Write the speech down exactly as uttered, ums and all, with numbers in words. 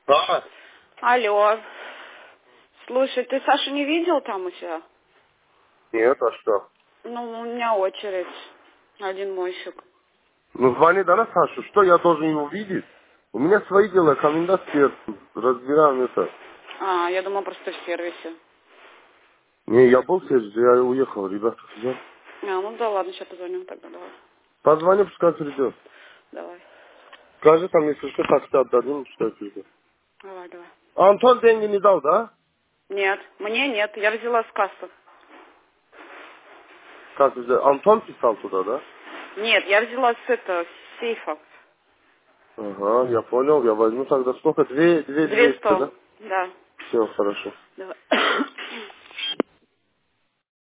Да. Алло. Слушай, ты Сашу не видел там у себя? Нет, а что? Ну, у меня очередь. Один мойщик. Ну звони да на Сашу, что я должен его видеть? У меня свои дела, комендантские, разбираем это. А, я думала, просто в сервисе. Не, я был здесь, я уехал, ребята взял. А, ну да ладно, сейчас позвоню тогда, давай. Позвони, пускай придет. Давай. Скажи там, если что, такси отдадим, пускай придет. Давай, давай. А Антон деньги не дал, да? Нет, мне нет, я взяла с кассы. Как взял? Антон писал туда, да? Нет, я взяла с этого, с сейфа. Ага, я понял, я возьму тогда сколько? Две, две Две двести, сто. да? Да. Все, хорошо. Давай.